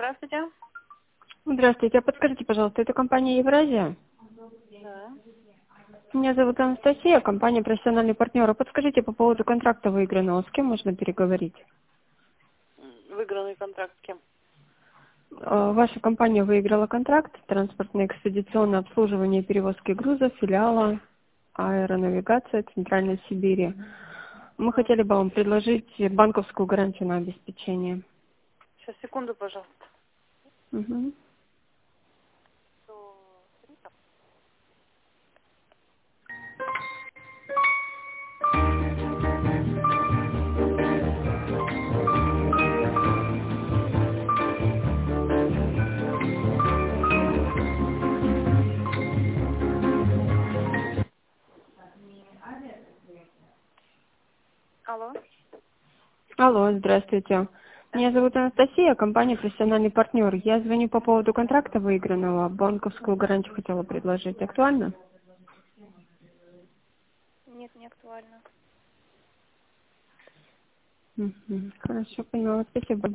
Здравствуйте. Здравствуйте. А подскажите, пожалуйста, это компания «Евразия»? Да. Меня зовут Анастасия, компания «Профессиональный партнер». А подскажите по поводу контракта выигранного, с кем можно переговорить? Выигранный контракт с кем? Ваша компания выиграла контракт «Транспортное экспедиционное обслуживание и перевозки грузов» филиала «Аэронавигация» Центральной Сибири. Мы хотели бы вам предложить банковскую гарантию на обеспечение. Сейчас, секунду, пожалуйста. Мгм. Алло. Алло, здравствуйте. Меня зовут Анастасия, компания «Профессиональный партнер». Я звоню по поводу контракта выигранного. Банковскую гарантию хотела предложить. Актуально? Нет, не актуально. Мгм. Хорошо, поняла. Спасибо.